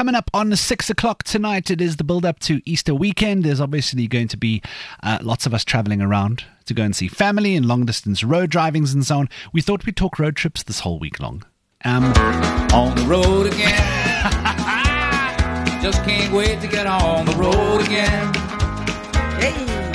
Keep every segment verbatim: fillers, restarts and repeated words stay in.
coming up on six o'clock tonight, it is the build-up to Easter weekend. There's obviously going to be uh, lots of us traveling around to go and see family and long-distance road drivings and so on. We thought we'd talk road trips this whole week long. Um, on the road again. Just can't wait to get on the road again. Hey.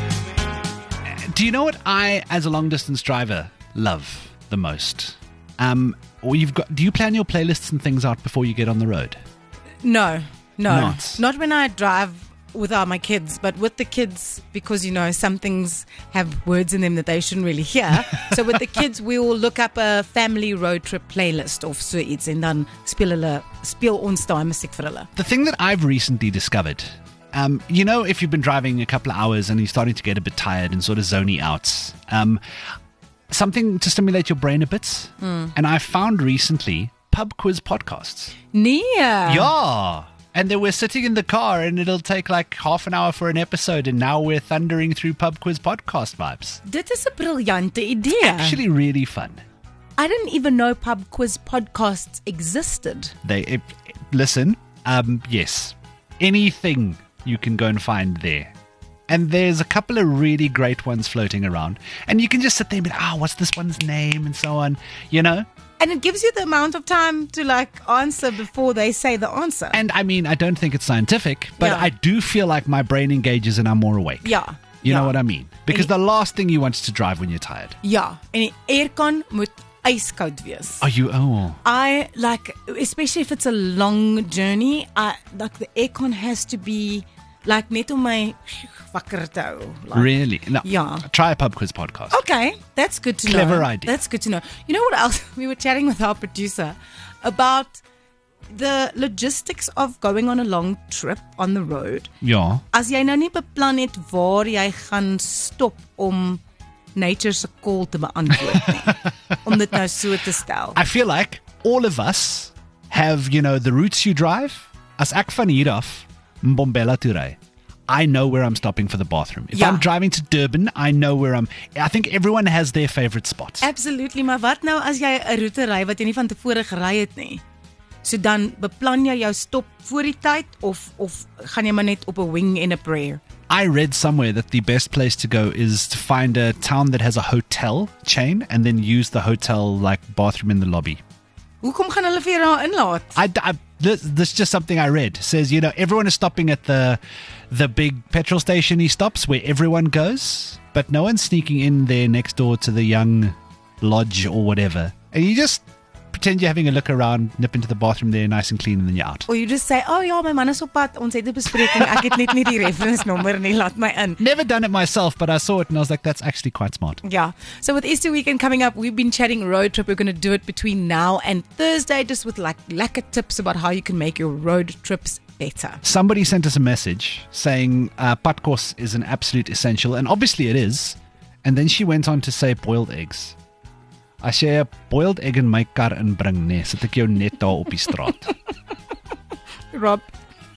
Do you know what I, as a long-distance driver, love the most? Um, or you've got? Do you plan your playlists and things out before you get on the road? No, no, Not. not when I drive without my kids, but with the kids, because, you know, some things have words in them that they shouldn't really hear. So with the kids, we will look up a family road trip playlist of so iets en dan speel hulle speel ons daai musiek vir hulle. The thing that I've recently discovered, um, you know, if you've been driving a couple of hours and you're starting to get a bit tired and sort of zoney out, um, something to stimulate your brain a bit. Mm. And I found recently pub quiz podcasts. Nee. Yeah. And then we're sitting in the car and it'll take like half an hour for an episode, and now we're thundering through pub quiz podcast vibes. Dit is 'n briljante idee. Actually really fun. I didn't even know pub quiz podcasts existed. They it, listen, um, yes. Anything you can go and find there. And there's a couple of really great ones floating around. And you can just sit there and be like, ah, oh, what's this one's name? And so on, you know? And it gives you the amount of time to like answer before they say the answer. And I mean, I don't think it's scientific, but Yeah. I do feel like my brain engages and I'm more awake. Ja. You ja. know what I mean? Because the last thing you want is to drive when you're tired. Ja. En die aircon moet ijskoud wees. Are you, oh. I like, especially if it's a long journey, I like the aircon has to be like net om my wakker te hou. Like, Really? No, Yeah. Try a pub quiz podcast. Okay, that's good to know. Clever idea. That's good to know. You know what else? We were chatting with our producer about the logistics of going on a long trip on the road. Ja. As jy nou nie beplan het waar jy gaan stop om nature se call te beantwoord nie. Om dit nou so te stel. I feel like all of us have, you know, the routes you drive. As ek van hier af Mbombela toe ry, I know where I'm stopping for the bathroom. If Ja. I'm driving to Durban, I know where I'm... I think everyone has their favorite spots. Absolutely, maar wat nou as jy 'n roete ry wat jy nie van tevore gery het nie? So dan beplan jy jou stop voor die tyd of of gaan jy maar net op 'n wing en 'n prayer? I read somewhere that the best place to go is to find a town that has a hotel chain and then use the hotel like bathroom in the lobby. Hoekom gaan hulle vir jou daar inlaat? I, I, this, this is just something I read. It says, you know, everyone is stopping at the the big petrol station-y stops where everyone goes, but no one's sneaking in there next door to the young lodge or whatever. And you just pretend you're having a look around, nip into the bathroom there, nice and clean, and then you're out. Or you just say, oh ja, my man is op pad, ons het 'n bespreking, ek het net nie die reference nommer nie, laat my in. Never done it myself, but I saw it and I was like, that's actually quite smart. Yeah. So with Easter weekend coming up, we've been chatting road trip. We're going to do it between now and Thursday, just with like lekker tips about how you can make your road trips better. Somebody sent us a message saying uh, padkos is an absolute essential, and obviously it is. And then she went on to say boiled eggs. As jy 'n boiled egg in my kar inbring, nee, sit ek jou net daar op die straat. Rob,